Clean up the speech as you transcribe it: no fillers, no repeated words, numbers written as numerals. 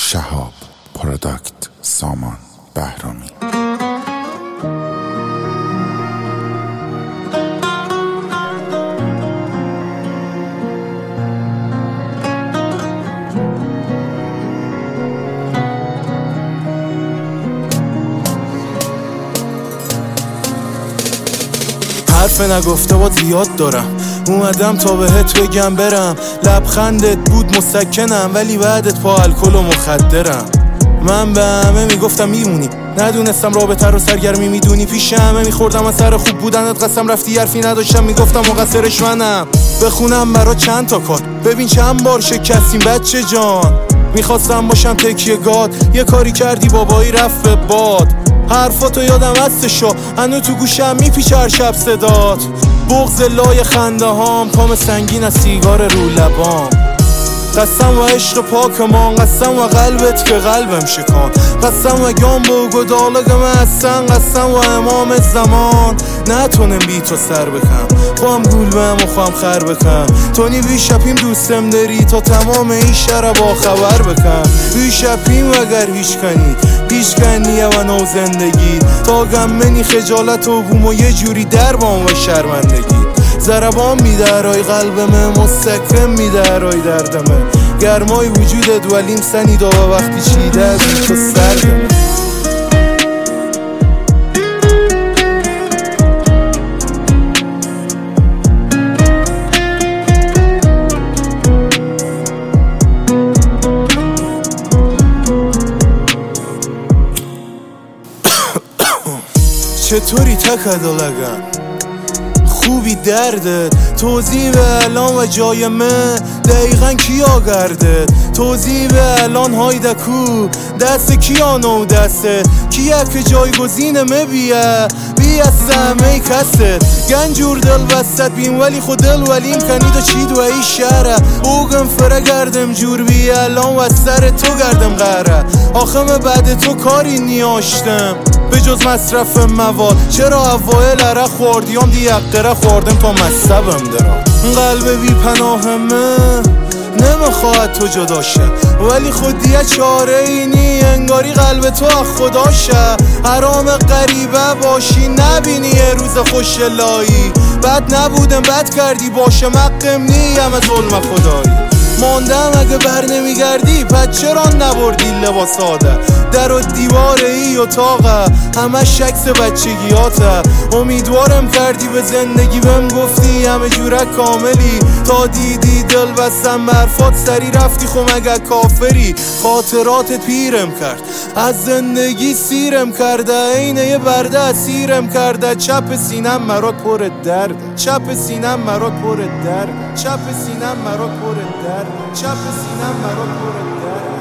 شهاب پروداکت سامان بهرامی. حرف نگفته با زیاد دارم، اومدم تا بهت بگم برم. لبخندت بود مسکنم ولی بعدت پا الکل و مخدرم. من به همه میگفتم میمونی، ندونستم رابطه رو سرگرمی میدونی. پیش همه میخوردم از سر خوب بودنت قسم، رفتی حرفی نداشتم میگفتم مقصرش منم. بخونم برا چند تا کار، ببین چند بار شکستیم بچه جان. میخواستم باشم تکیه گاد، یه کاری کردی بابایی رفت به باد. حرفاتو یادم هستشو، هنو تو گوشم میپیچه هر شب صدات. بغض لای خنده هام، پام سنگین از سیگار رو لبام. قسم و عشق پاکمان، قسم و قلبت که قلبم شکان. قسم و گام با گدالگم هستن، قسم و امام زمان. نتونم بی تو سر بکم، با هم گول بهم و خوام خر بکم. تو نی بیشپیم دوستم داری، تا تمام این شهر با خبر بکم. بیشپیم وگر هیچ کنی و نو زندگی. تا گم منی خجالت و بوم و یه جوری در بام و شرمندگی. ضربان میدرای قلبمه، مستقیم میدرای دردمه. گرمای وجودت ولیم سنید و وقتی چیده از تو سردمه. چطوری تکدلگم؟ خوبی دردت؟ توضیح به الان و جای من دقیقا کیا گردت؟ توضیح به الان هایدکو دست کیانو دسته کیه که جایگزین مبیه بی از سمه کسته. گنجور دل وسط بیم ولی خود دل ولیم کنید و چید و ای شهره. اوگم فره گردم جور بی الان و سر تو گردم غره. آخم بعد تو کاری نیاشتم به جز مصرف مواد. چرا اوائل عرق خوردیم دیقره خوردم تا مصبم درام. قلب بی پناهمه نمیخواد تو جدا شه، ولی خودیه چاره اینی انگاری قلب تو از خدا شه. حرام غریبه باشی نبینی یه روز خوش لایی. بد نبودم بد کردی باشه مقم نیم از ظلم خدایی. ماندم اگه بر نمیگردی پس چرا نبردی لباس آده. در و دیوار ای اتاقه همه شکس بچگیاته. امیدوارم کردی به زندگی بهم گفتی همه جوره کاملی. تا دیدی دل بستم برفات سری رفتی خو مگه کافری. خاطراتت پیرم کرد از زندگی سیرم کرده، عین یه برده اسیرم کرده. چپ سینم مرات پر درد، چپ سینم مرات پر درد، چپ سینم مرات پر درد، چپ سینم مرات پر درد.